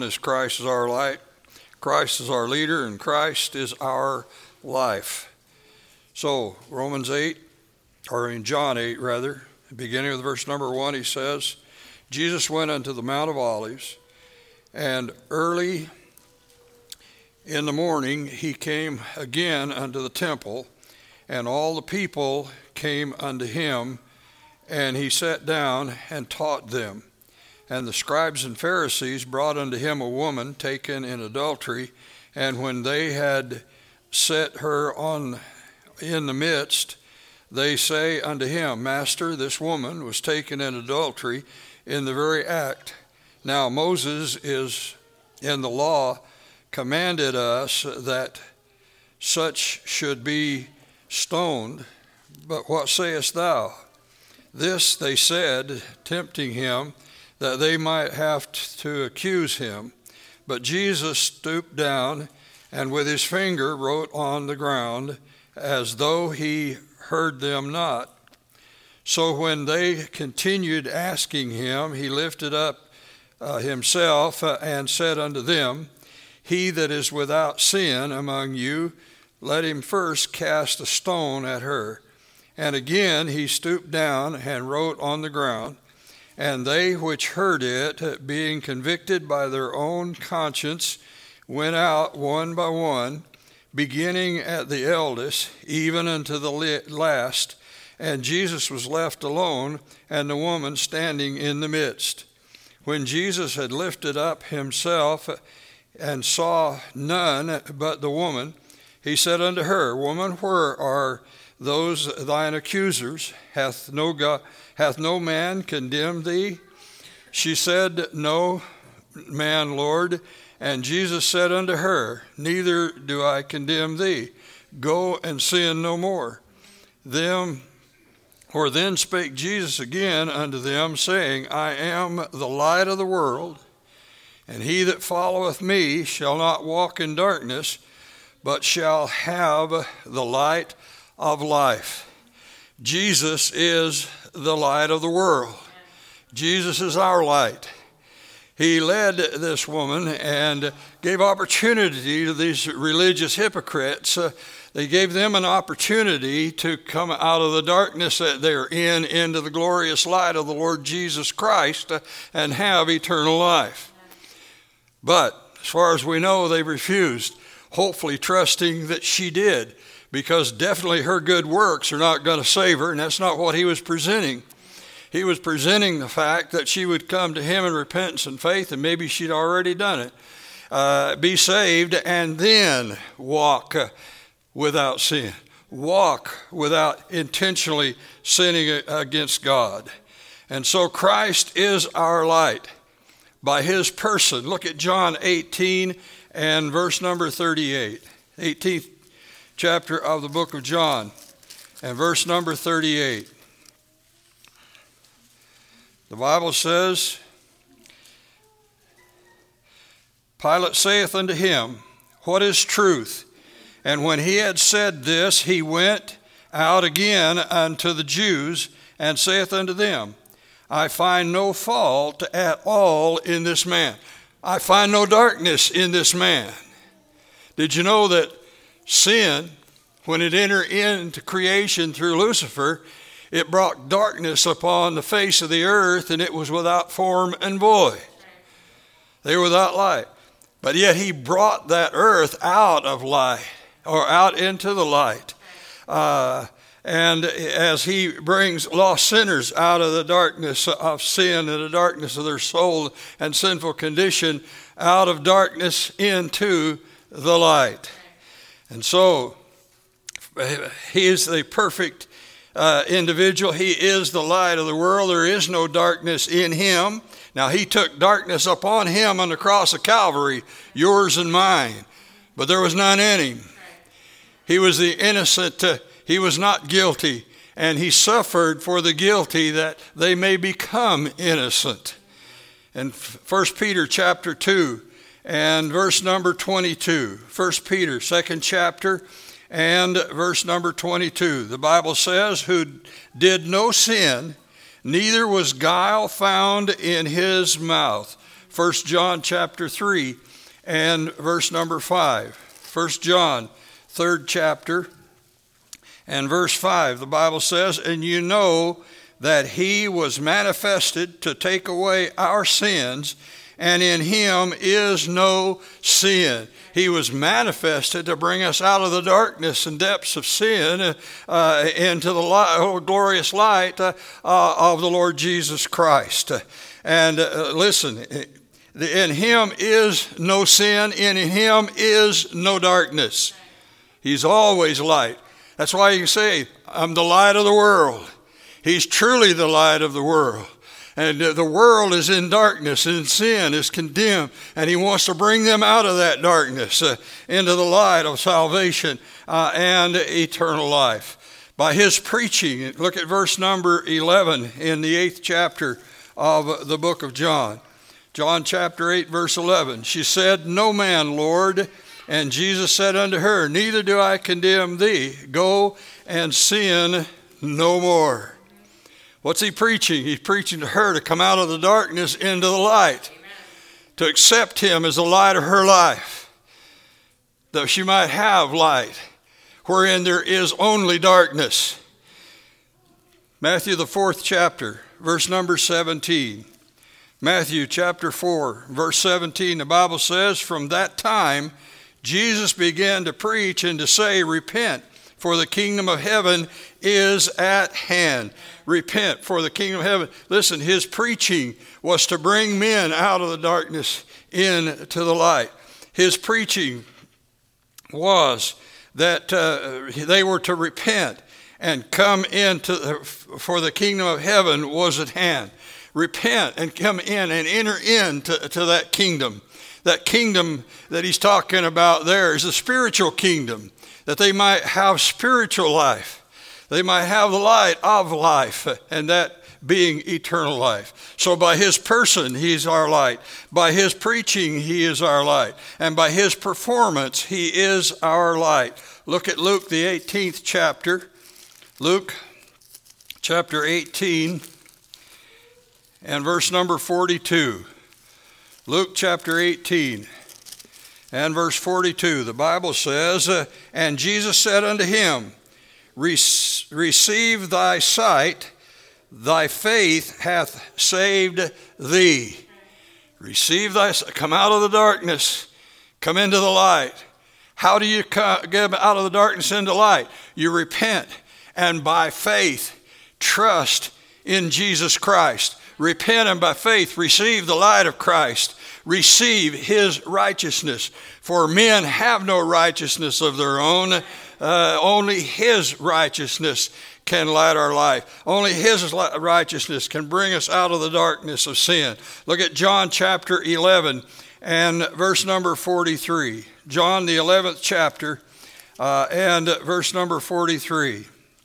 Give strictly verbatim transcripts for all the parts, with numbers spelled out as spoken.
As Christ is our light, Christ is our leader, and Christ is our life. So Romans eight, or in John eight rather, beginning with verse number one, he says, Jesus went unto the Mount of Olives, and early in the morning he came again unto the temple, and all the people came unto him, and he sat down and taught them. And the scribes and Pharisees brought unto him a woman taken in adultery, and when they had set her on in the midst, they say unto him, Master, this woman was taken in adultery in the very act. Now Moses is in the law commanded us that such should be stoned, but what sayest thou? This they said, tempting him, that they might have to accuse him. But Jesus stooped down and with his finger wrote on the ground, as though he heard them not. So when they continued asking him, he lifted up uh, himself uh, and said unto them, He that is without sin among you, let him first cast a stone at her. And again he stooped down and wrote on the ground. And they which heard it, being convicted by their own conscience, went out one by one, beginning at the eldest, even unto the last. And Jesus was left alone, and the woman standing in the midst. When Jesus had lifted up himself and saw none but the woman, he said unto her, Woman, where are those thine accusers? Hath no God, hath no man condemned thee? She said, No man, Lord. And Jesus said unto her, Neither do I condemn thee. Go and sin no more. Them, or then spake Jesus again unto them, saying, I am the light of the world, and he that followeth me shall not walk in darkness, but shall have the light of life. Jesus is the light of the world. Jesus is our light. He led this woman and gave opportunity to these religious hypocrites. Uh, they gave them an opportunity to come out of the darkness that they're in into the glorious light of the Lord Jesus Christ uh, and have eternal life. But as far as we know, they refused, hopefully trusting that she did, because definitely her good works are not going to save her, and that's not what he was presenting. He was presenting the fact that she would come to him in repentance and faith, and maybe she'd already done it, uh, be saved, and then walk uh, without sin, walk without intentionally sinning against God. And so Christ is our light by his person. Look at John eighteen and verse number thirty-eight. eighteenth chapter of the book of John and verse number thirty-eight. The Bible says, Pilate saith unto him, What is truth? And when he had said this, he went out again unto the Jews, and saith unto them, I find no fault at all in this man. I find no darkness in this man. Did you know that sin, when it entered into creation through Lucifer, it brought darkness upon the face of the earth, and it was without form and void. They were without light. But yet he brought that earth out of light, or out into the light. Uh, and as he brings lost sinners out of the darkness of sin and the darkness of their soul and sinful condition, out of darkness into the light. And so he is the perfect uh, individual. He is the light of the world. There is no darkness in him. Now, he took darkness upon him on the cross of Calvary, yours and mine, but there was none in him. He was the innocent. Uh, he was not guilty, and he suffered for the guilty that they may become innocent. And First Peter chapter two and verse number twenty-two. First Peter, second chapter, and verse number twenty-two. The Bible says, who did no sin, neither was guile found in his mouth. First John chapter three and verse number five. First John, third chapter, and verse five. The Bible says, "And you know that he was manifested to take away our sins, and in him is no sin." He was manifested to bring us out of the darkness and depths of sin uh, into the light, oh, glorious light uh, uh, of the Lord Jesus Christ. And uh, listen, in him is no sin, in him is no darkness. He's always light. That's why you can say, "I'm the light of the world." He's truly the light of the world. And the world is in darkness, and sin is condemned. And he wants to bring them out of that darkness uh, into the light of salvation uh, and eternal life. By his preaching, look at verse number eleven in the eighth chapter of the book of John. John chapter eight, verse eleven. She said, "No man, Lord." And Jesus said unto her, "Neither do I condemn thee. Go and sin no more." What's he preaching? He's preaching to her to come out of the darkness into the light. Amen. To accept him as the light of her life, that she might have light wherein there is only darkness. Matthew the fourth chapter, verse number seventeen. Matthew chapter four, verse seventeen, the Bible says, "From that time Jesus began to preach and to say, Repent, for the kingdom of heaven is at hand." Repent, for the kingdom of heaven. Listen, his preaching was to bring men out of the darkness into the light. His preaching was that uh, they were to repent and come into, the, for the kingdom of heaven was at hand. Repent and come in and enter into to that kingdom. That kingdom that he's talking about there is the spiritual kingdom, that they might have spiritual life. They might have the light of life, and that being eternal life. So by his person, he's our light. By his preaching, he is our light. And by his performance, he is our light. Look at Luke, the eighteenth chapter. Luke chapter eighteen and verse number forty-two. Luke chapter eighteen and verse forty-two. The Bible says, "And Jesus said unto him, Receive thy sight, thy faith hath saved thee." Receive thy sight. Come out of the darkness. Come into the light. How do you come, get out of the darkness into light? You repent, and by faith trust in Jesus Christ. Repent, and by faith receive the light of Christ. Receive his righteousness. For men have no righteousness of their own. Uh, only his righteousness can light our life. Only his righteousness can bring us out of the darkness of sin. Look at John chapter eleven and verse number forty-three. John the eleventh chapter uh, and verse number forty-three.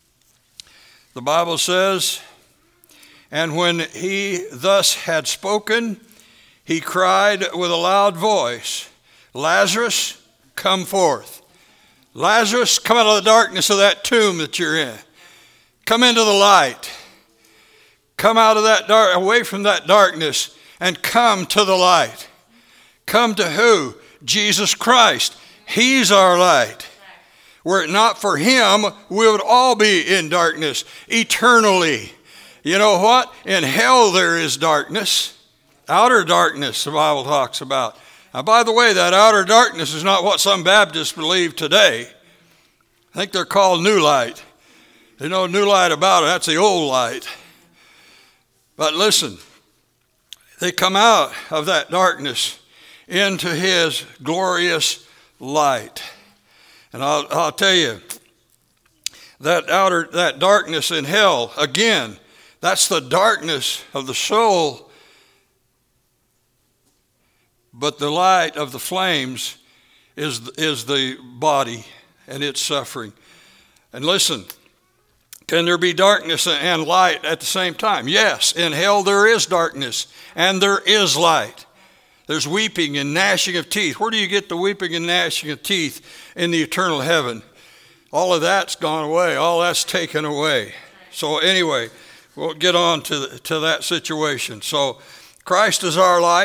The Bible says, "And when he thus had spoken, he cried with a loud voice, Lazarus, come forth." Lazarus, come out of the darkness of that tomb that you're in. Come into the light. Come out of that dark, away from that darkness, and come to the light. Come to who? Jesus Christ. He's our light. Were it not for him, we would all be in darkness eternally. You know what? In hell there is darkness. Outer darkness, the Bible talks about. Now, by the way, that outer darkness is not what some Baptists believe today. I think they're called new light. There's no new light about it. That's the old light. But listen, they come out of that darkness into his glorious light. And I'll, I'll tell you, that outer, that darkness in hell, again, that's the darkness of the soul. But the light of the flames is, is the body and its suffering. And listen, can there be darkness and light at the same time? Yes, in hell there is darkness and there is light. There's weeping and gnashing of teeth. Where do you get the weeping and gnashing of teeth in the eternal heaven? All of that's gone away. All that's taken away. So anyway, we'll get on to, to that situation. So Christ is our light.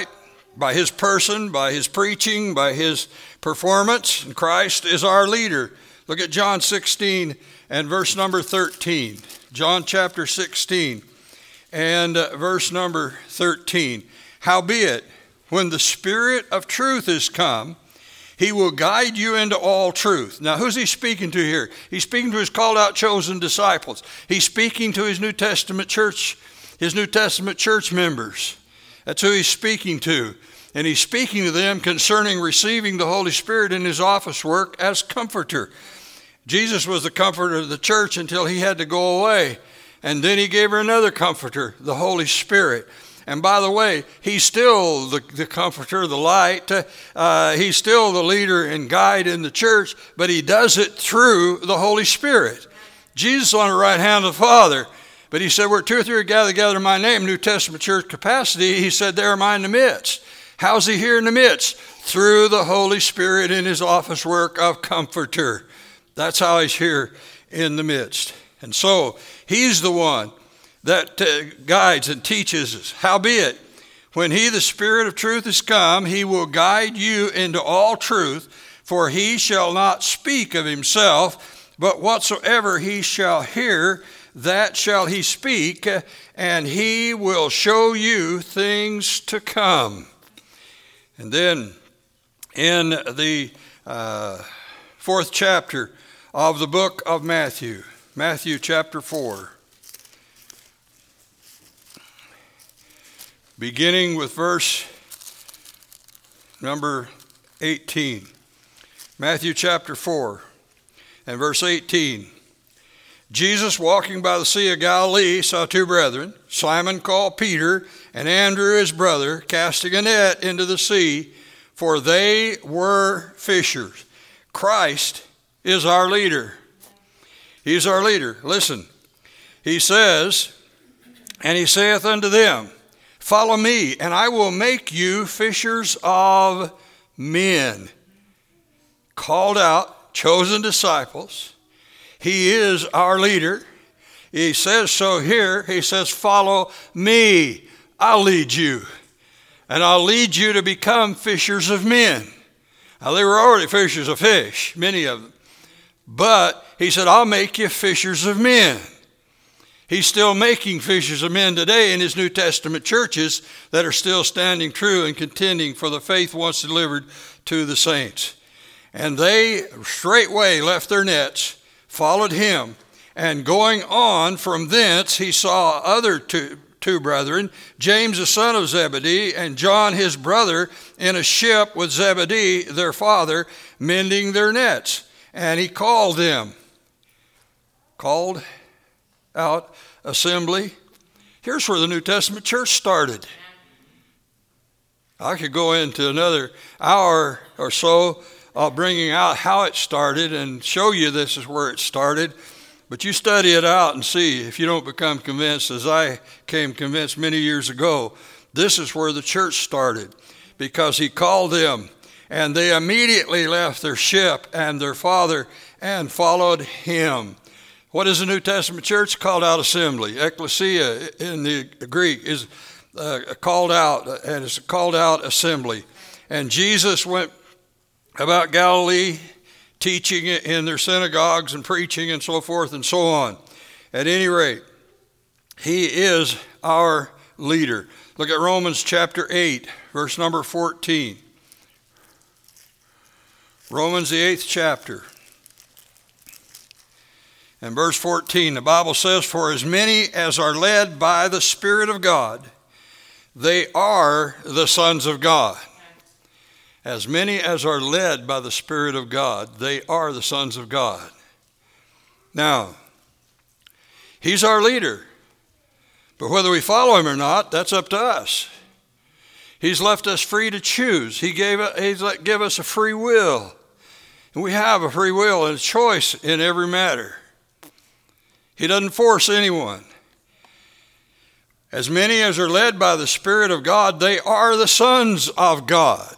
by his person, by his preaching, by his performance. And Christ is our leader. Look at John sixteen and verse number thirteen. John chapter sixteen and uh, verse number thirteen. Howbeit, when the Spirit of truth is come, he will guide you into all truth. Now, who's he speaking to here? He's speaking to his called out, chosen disciples. He's speaking to his New Testament church, his New Testament church members. That's who he's speaking to. And he's speaking to them concerning receiving the Holy Spirit in his office work as comforter. Jesus was the comforter of the church until he had to go away. And then he gave her another comforter, the Holy Spirit. And by the way, he's still the, the comforter, the light. Uh, he's still the leader and guide in the church, but he does it through the Holy Spirit. Jesus on the right hand of the Father. But he said, where two or three are gathered together in my name, New Testament church capacity, he said, there am I in the midst. How's he here in the midst? Through the Holy Spirit in his office work of comforter. That's how he's here in the midst. And so he's the one that uh, guides and teaches us. Howbeit, when he, the Spirit of truth, is come, he will guide you into all truth, for he shall not speak of himself, but whatsoever he shall hear, that shall he speak, and he will show you things to come. And then in the uh, fourth chapter of the book of Matthew, Matthew chapter four, beginning with verse number eighteen. Matthew chapter four and verse eighteen. Jesus, walking by the Sea of Galilee, saw two brethren, Simon called Peter, and Andrew his brother, casting a net into the sea, for they were fishers. Christ is our leader. He's our leader. Listen, he says, and he saith unto them, follow me, and I will make you fishers of men. Called out, chosen disciples. He is our leader. He says so here. He says, follow me. I'll lead you. And I'll lead you to become fishers of men. Now, they were already fishers of fish, many of them. But he said, I'll make you fishers of men. He's still making fishers of men today in his New Testament churches that are still standing true and contending for the faith once delivered to the saints. And they straightway left their nets, followed him, and going on from thence he saw other two, two brethren, James the son of Zebedee and John his brother, in a ship with Zebedee their father, mending their nets. And he called them. Called out assembly. Here's where the New Testament church started. I could go into another hour or so of bringing out how it started and show you this is where it started. But you study it out and see if you don't become convinced, as I came convinced many years ago, this is where the church started. Because he called them, and they immediately left their ship and their father and followed him. What is the New Testament church? Called out assembly. Ecclesia in the Greek is uh, called out, and it's a called out assembly. And Jesus went about Galilee, teaching in their synagogues and preaching and so forth and so on. At any rate, he is our leader. Look at Romans chapter eight, verse number fourteen. Romans the eighth chapter. And verse fourteen, the Bible says, for as many as are led by the Spirit of God, they are the sons of God. As many as are led by the Spirit of God, they are the sons of God. Now, he's our leader. But whether we follow him or not, that's up to us. He's left us free to choose. He gave he's let give us a free will. And we have a free will and a choice in every matter. He doesn't force anyone. As many as are led by the Spirit of God, they are the sons of God.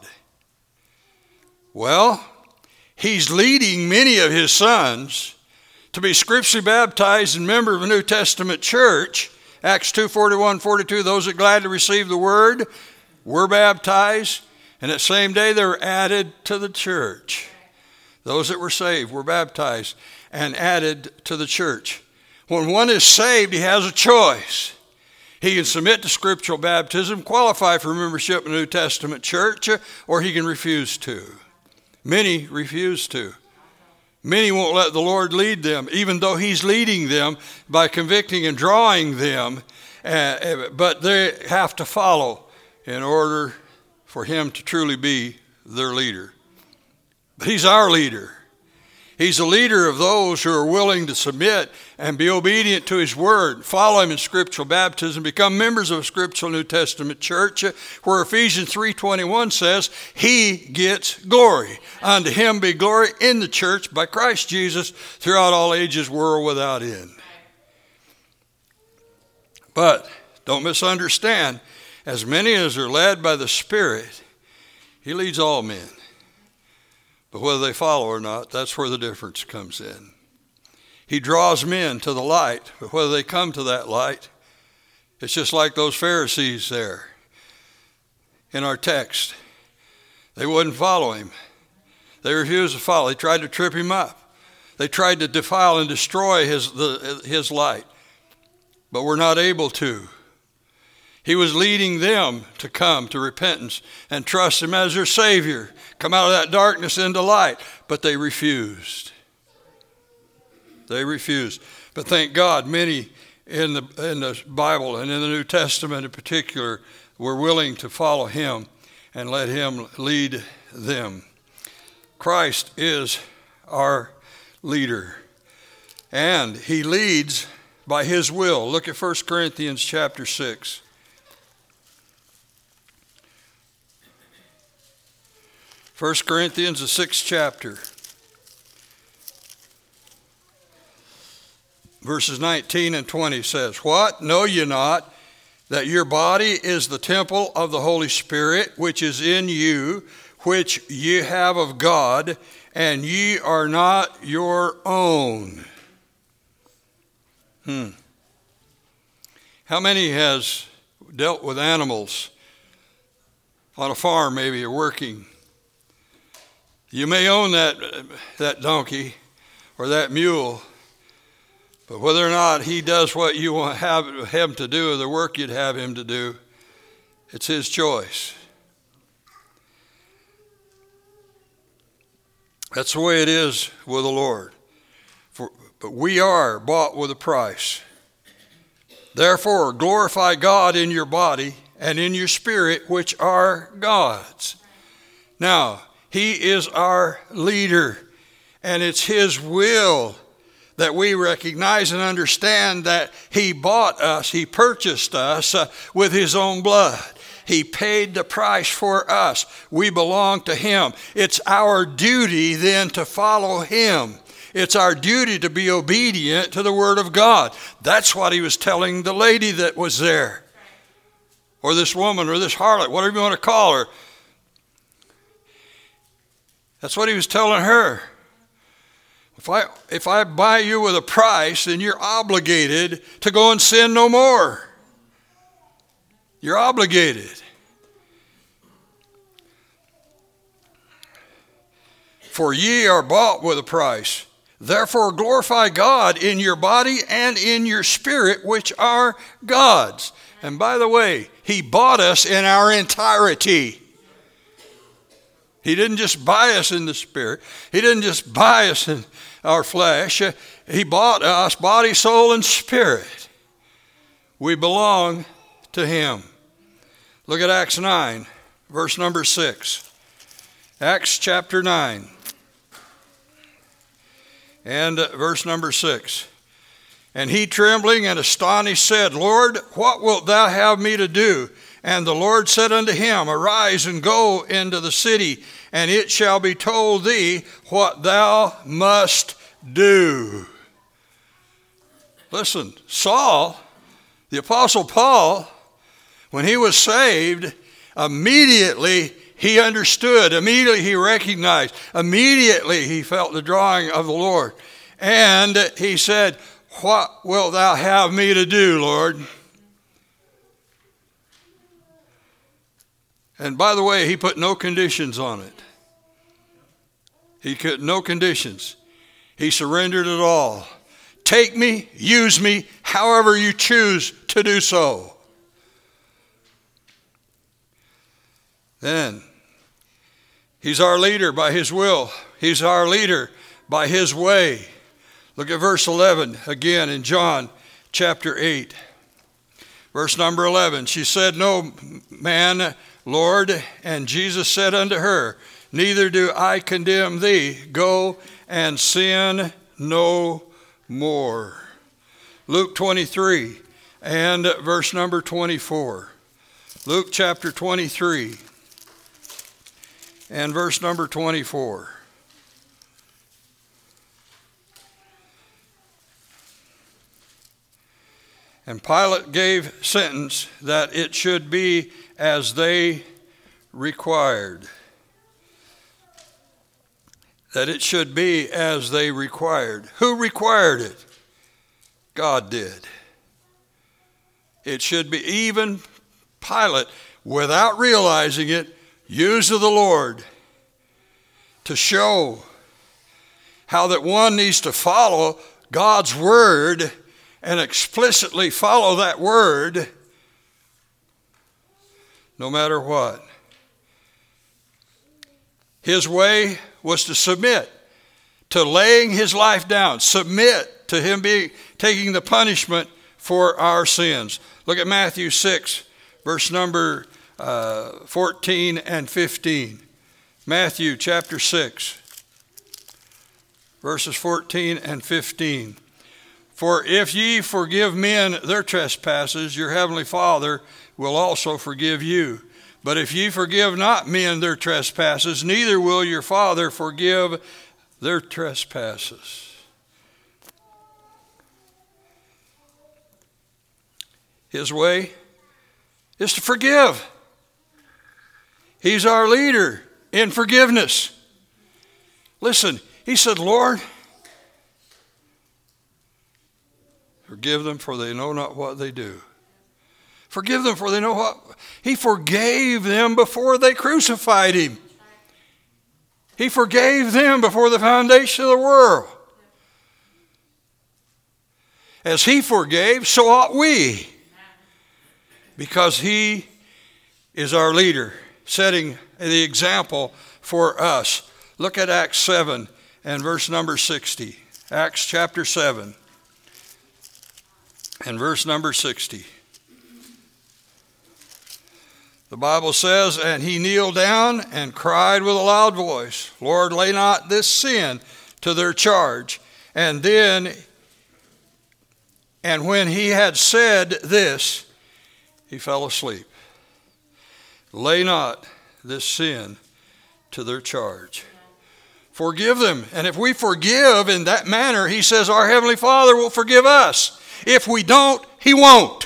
Well, he's leading many of his sons to be scripturally baptized and member of a New Testament church. Acts two, forty-one, forty-two, those that gladly receive the word were baptized, and that same day they were added to the church. Those that were saved were baptized and added to the church. When one is saved, he has a choice. He can submit to scriptural baptism, qualify for membership in the New Testament church, or he can refuse to. Many refuse to. Many won't let the Lord lead them, even though he's leading them by convicting and drawing them, uh, but they have to follow in order for him to truly be their leader. But he's our leader. He's the leader of those who are willing to submit and be obedient to his word, follow him in scriptural baptism, become members of a scriptural New Testament church, where Ephesians three twenty-one says, he gets glory. Unto him be glory in the church by Christ Jesus throughout all ages, world without end. But don't misunderstand, as many as are led by the Spirit, he leads all men. But whether they follow or not, that's where the difference comes in. He draws men to the light, but whether they come to that light, it's just like those Pharisees there in our text. They wouldn't follow him. They refused to follow. They tried to trip him up. They tried to defile and destroy his, the, his light, but were not able to. He was leading them to come to repentance and trust him as their Savior, come out of that darkness into light, but they refused. They refused. But thank God, many in the in the Bible and in the New Testament in particular were willing to follow him and let him lead them. Christ is our leader, and he leads by his will. Look at First Corinthians chapter six. First Corinthians, the sixth chapter, verses nineteen and twenty says, what? Know ye not that your body is the temple of the Holy Spirit, which is in you, which ye have of God, and ye are not your own? Hmm. How many has dealt with animals on a farm, maybe, or working? You may own that, that donkey or that mule, but whether or not he does what you want to have him to do or the work you'd have him to do, it's his choice. That's the way it is with the Lord. For, but we are bought with a price. Therefore, glorify God in your body and in your spirit, which are God's. Now, he is our leader, and it's his will that we recognize and understand that he bought us, he purchased us uh, with his own blood. He paid the price for us. We belong to him. It's our duty then to follow him. It's our duty to be obedient to the word of God. That's what he was telling the lady that was there, or this woman, or this harlot, whatever you want to call her. That's what he was telling her. If I, if I buy you with a price, then you're obligated to go and sin no more. You're obligated. For ye are bought with a price. Therefore glorify God in your body and in your spirit, which are God's. And by the way, he bought us in our entirety. He didn't just buy us in the spirit. He didn't just buy us in our flesh. He bought us body, soul, and spirit. We belong to him. Look at Acts nine, verse number six. Acts chapter nine and verse number six. And he, trembling and astonished, said, Lord, what wilt thou have me to do? And the Lord said unto him, Arise and go into the city, and it shall be told thee what thou must do. Listen, Saul, the Apostle Paul, when he was saved, immediately he understood, immediately he recognized, immediately he felt the drawing of the Lord. And he said, What wilt thou have me to do, Lord? And by the way, he put no conditions on it. He could, no conditions. He surrendered it all. Take me, use me, however you choose to do so. Then, he's our leader by his will. He's our leader by his way. Look at verse eleven again in John chapter eight. Verse number eleven. She said, "No man, Lord." And Jesus said unto her, "Neither do I condemn thee. Go and sin no more." Luke twenty-three and verse number twenty-four. Luke chapter twenty-three and verse number twenty-four. And Pilate gave sentence that it should be as they required. That it should be as they required. Who required it? God did. It should be, even Pilate, without realizing it, used of the Lord to show how that one needs to follow God's word and explicitly follow that word no matter what. His way was to submit to laying his life down, submit to him being taking the punishment for our sins. Look at Matthew six, verse number uh, fourteen and fifteen. Matthew chapter six, verses fourteen and fifteen. For if ye forgive men their trespasses, your heavenly Father will also forgive you. But if ye forgive not men their trespasses, neither will your Father forgive their trespasses. His way is to forgive. He's our leader in forgiveness. Listen, he said, "Lord, forgive them, for they know not what they do." Forgive them, for they know what. He forgave them before they crucified him. He forgave them before the foundation of the world. As he forgave, so ought we. Because he is our leader, setting the example for us. Look at Acts seven and verse number sixty. Acts chapter seven and verse number sixty. The Bible says, "And he kneeled down and cried with a loud voice, Lord, lay not this sin to their charge. And then, and when he had said this, he fell asleep. Lay not this sin to their charge." Forgive them. And if we forgive in that manner, he says our Heavenly Father will forgive us. If we don't, he won't.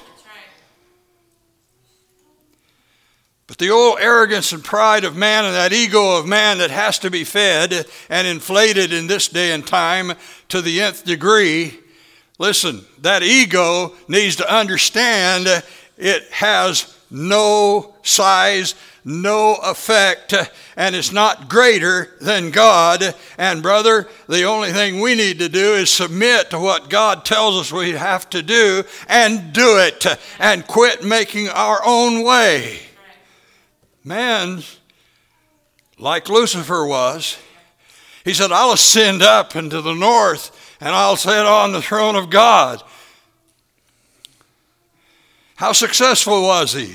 But the old arrogance and pride of man and that ego of man that has to be fed and inflated in this day and time to the nth degree, listen, that ego needs to understand it has no size, no effect, and it's not greater than God. And brother, the only thing we need to do is submit to what God tells us we have to do and do it and quit making our own way. Man, like Lucifer was, he said, "I'll ascend up into the north and I'll sit on the throne of God." How successful was he?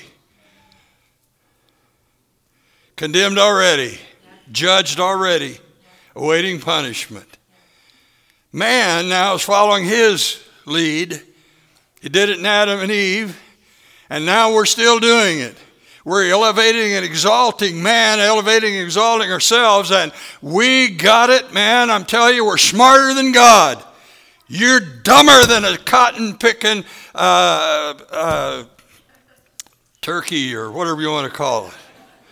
Condemned already, judged already, awaiting punishment. Man now is following his lead. He did it in Adam and Eve, and now we're still doing it. We're elevating and exalting man, elevating and exalting ourselves, and we got it, man. I'm telling you, we're smarter than God. You're dumber than a cotton-picking uh, uh, turkey or whatever you want to call it.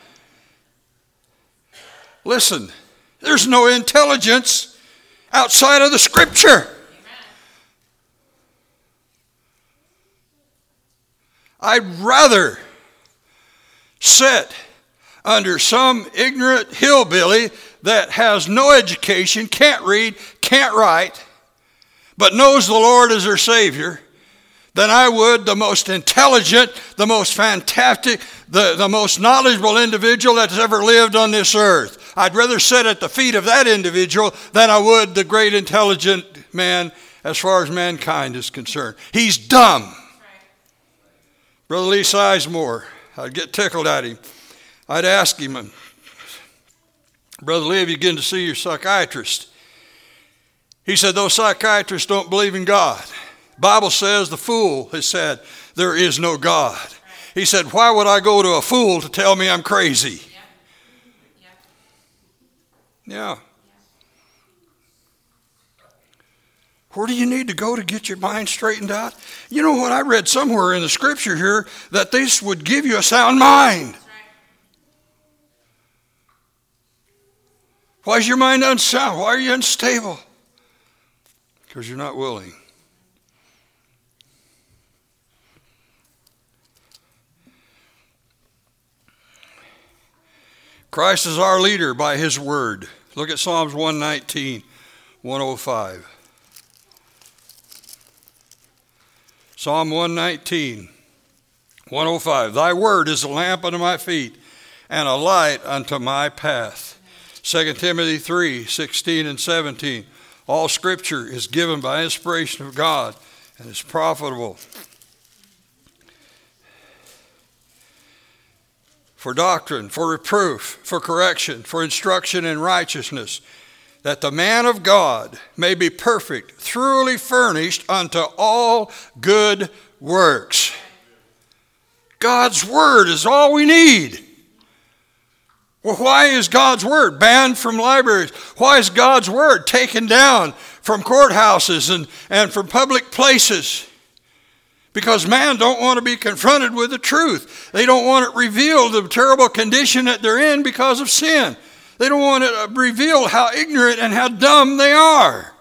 Listen, there's no intelligence outside of the Scripture. I'd rather sit under some ignorant hillbilly that has no education, can't read, can't write, but knows the Lord as their Savior, than I would the most intelligent, the most fantastic, the, the most knowledgeable individual that's ever lived on this earth. I'd rather sit at the feet of that individual than I would the great intelligent man as far as mankind is concerned. He's dumb. Right. Brother Lee Sizemore, I'd get tickled at him. I'd ask him, Brother Lee, have you been to see your psychiatrist? He said, those psychiatrists don't believe in God. The Bible says the fool has said, there is no God. He said, why would I go to a fool to tell me I'm crazy? Yeah. Yeah. Where do you need to go to get your mind straightened out? You know what? I read somewhere in the scripture here that this would give you a sound mind. Why is your mind unsound? Why are you unstable? Because you're not willing. Christ is our leader by his word. Look at Psalms one nineteen, one oh five. Psalm one nineteen, one oh five. Thy word is a lamp unto my feet and a light unto my path. Second Timothy three, sixteen and seventeen. All scripture is given by inspiration of God and is profitable for doctrine, for reproof, for correction, for instruction in righteousness, that the man of God may be perfect, thoroughly furnished unto all good works. God's word is all we need. Well, why is God's word banned from libraries? Why is God's word taken down from courthouses and, and from public places? Because man don't want to be confronted with the truth. They don't want it revealed the terrible condition that they're in because of sin. They don't want it revealed how ignorant and how dumb they are.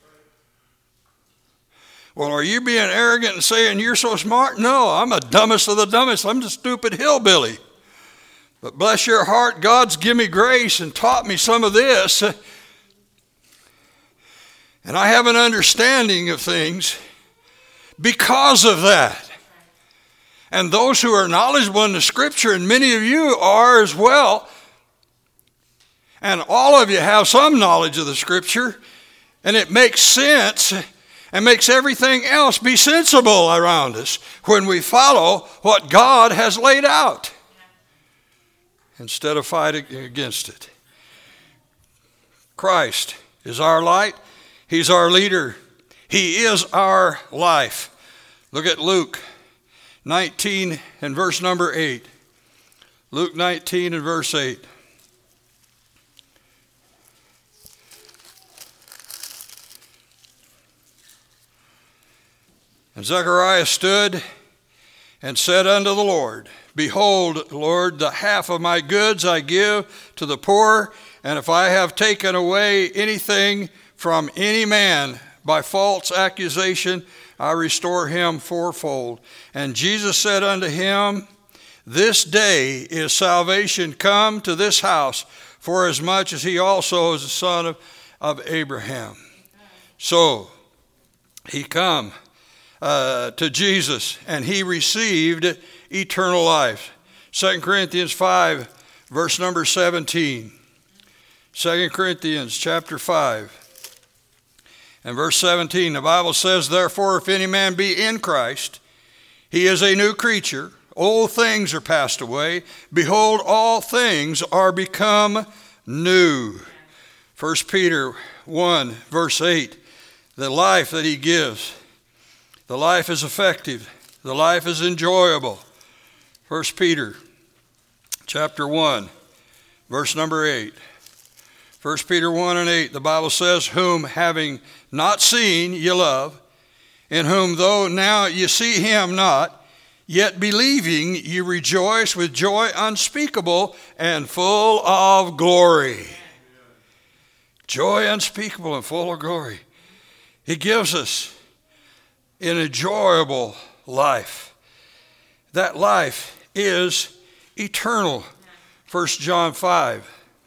Well, are you being arrogant and saying you're so smart? No, I'm the dumbest of the dumbest. I'm the stupid hillbilly. But bless your heart, God's given me grace and taught me some of this. And I have an understanding of things because of that. And those who are knowledgeable in the scripture, and many of you are as well, and all of you have some knowledge of the scripture, and it makes sense and makes everything else be sensible around us when we follow what God has laid out instead of fighting against it. Christ is our light. He's our leader. He is our life. Look at Luke nineteen and verse number eight. Luke nineteen and verse eight. And Zechariah stood and said unto the Lord, Behold, Lord, the half of my goods I give to the poor, and if I have taken away anything from any man by false accusation, I restore him fourfold. And Jesus said unto him, This day is salvation come to this house, forasmuch as he also is the son of, of Abraham. So he come uh, to Jesus, and he received eternal life. Second Corinthians five, verse number seventeen. Second Corinthians chapter five. And verse seventeen, the Bible says, Therefore, if any man be in Christ, he is a new creature. Old things are passed away. Behold, all things are become new. First Peter one, verse eight, the life that he gives. The life is effective. The life is enjoyable. First Peter chapter one, verse number eight. First Peter one and eight, the Bible says, Whom having not seen ye love, in whom though now ye see him not, yet believing ye rejoice with joy unspeakable and full of glory. Joy unspeakable and full of glory. He gives us an enjoyable life. That life is eternal. First John five.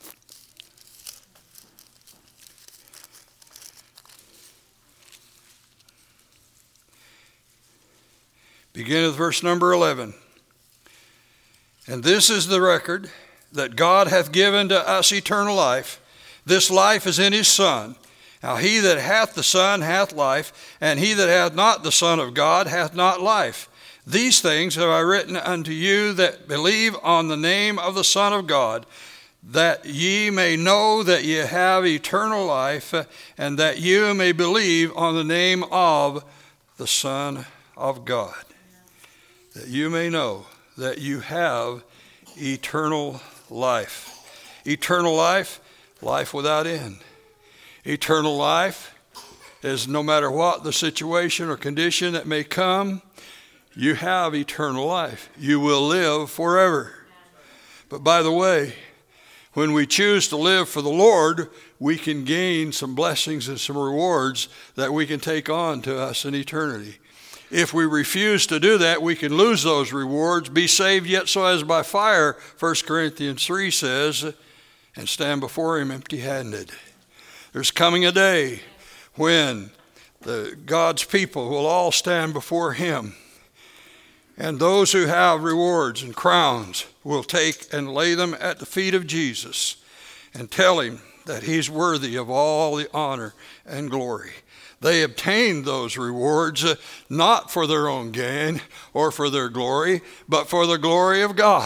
Begin with verse number eleven. And this is the record, that God hath given to us eternal life. This life is in his Son. Now he that hath the Son hath life, and he that hath not the Son of God hath not life. These things have I written unto you that believe on the name of the Son of God, that ye may know that ye have eternal life, and that you may believe on the name of the Son of God. That you may know that you have eternal life. Eternal life, life without end. Eternal life is no matter what the situation or condition that may come, you have eternal life. You will live forever. But by the way, when we choose to live for the Lord, we can gain some blessings and some rewards that we can take on to us in eternity. If we refuse to do that, we can lose those rewards, be saved yet so as by fire, First Corinthians three says, and stand before him empty-handed. There's coming a day when the God's people will all stand before him, and those who have rewards and crowns will take and lay them at the feet of Jesus and tell him that he's worthy of all the honor and glory. They obtained those rewards uh, not for their own gain or for their glory, but for the glory of God.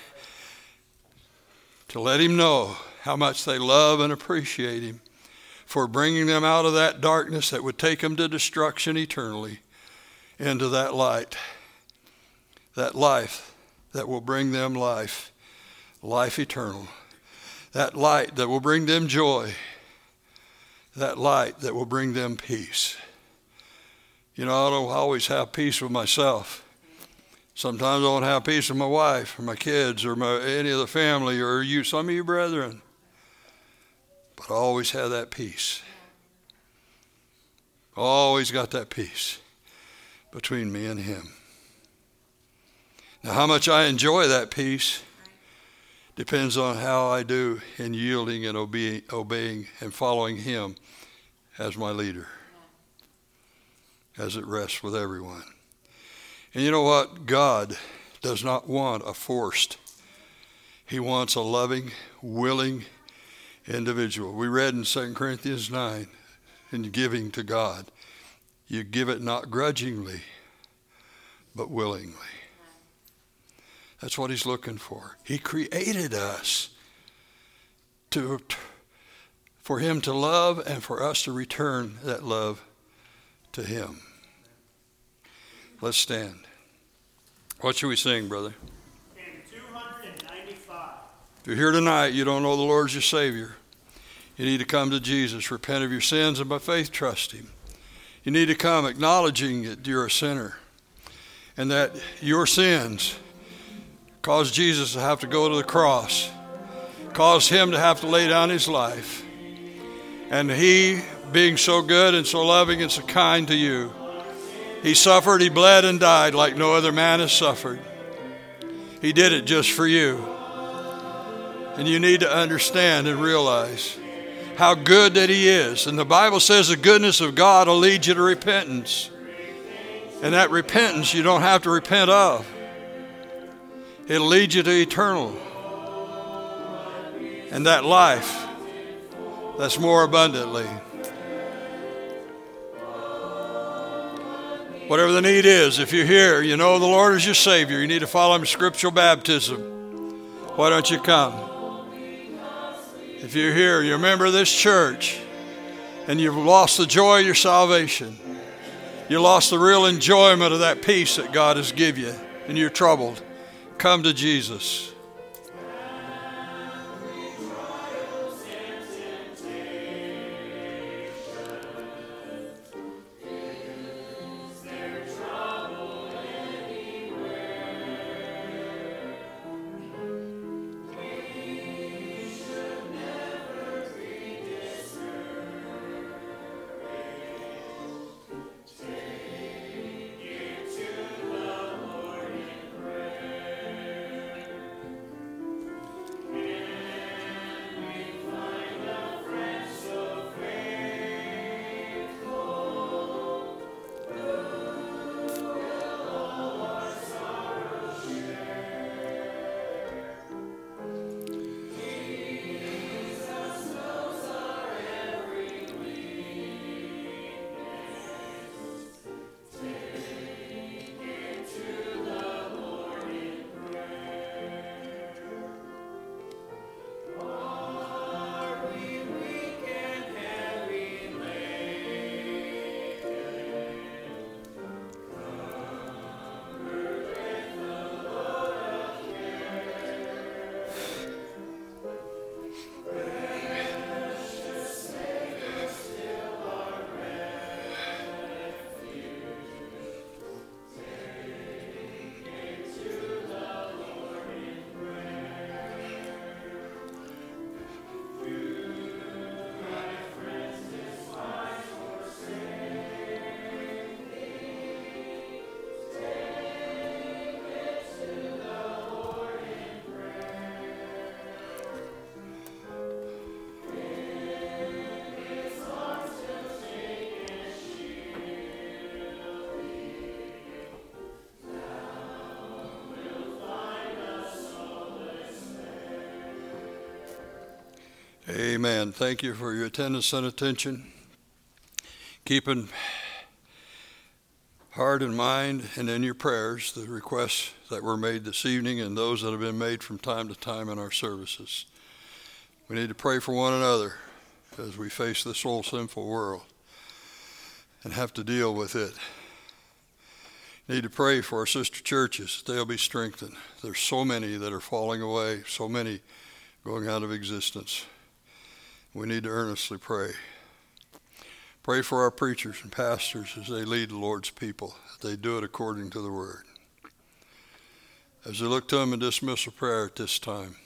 To let him know how much they love and appreciate him for bringing them out of that darkness that would take them to destruction eternally into that light, that life that will bring them life, life eternal, that light that will bring them joy, that light that will bring them peace. You know, I don't always have peace with myself. Sometimes I don't have peace with my wife or my kids or my, any of the family or you, some of you brethren. But I always have that peace. Always got that peace between me and him. Now, how much I enjoy that peace depends on how I do in yielding and obe- obeying and following him as my leader, as it rests with everyone. And you know what? God does not want a forced. He wants a loving, willing individual. We read in Second Corinthians nine, in giving to God, you give it not grudgingly, but willingly. That's what he's looking for. He created us to, for him to love and for us to return that love to him. Let's stand. What should we sing, brother? Hymn two ninety-five. If you're here tonight, you don't know the Lord as your Savior. You need to come to Jesus, repent of your sins, and by faith trust him. You need to come acknowledging that you're a sinner and that your sins caused Jesus to have to go to the cross, caused him to have to lay down his life. And he, being so good and so loving and so kind to you, he suffered, he bled and died like no other man has suffered. He did it just for you. And you need to understand and realize how good that he is. And the Bible says the goodness of God will lead you to repentance. And that repentance you don't have to repent of. It'll lead you to eternal. And that life that's more abundantly. Whatever the need is, if you're here, you know the Lord is your Savior, you need to follow him in scriptural baptism, why don't you come? If you're here, you're a member of this church, and you've lost the joy of your salvation, you lost the real enjoyment of that peace that God has given you, and you're troubled, come to Jesus. Amen. Thank you for your attendance and attention. Keeping heart and mind and in your prayers the requests that were made this evening and those that have been made from time to time in our services. We need to pray for one another as we face this old sinful world and have to deal with it. Need to pray for our sister churches. They'll be strengthened. There's so many that are falling away, so many going out of existence. We need to earnestly pray. Pray for our preachers and pastors as they lead the Lord's people, that they do it according to the word. As we look to them in dismissal prayer at this time,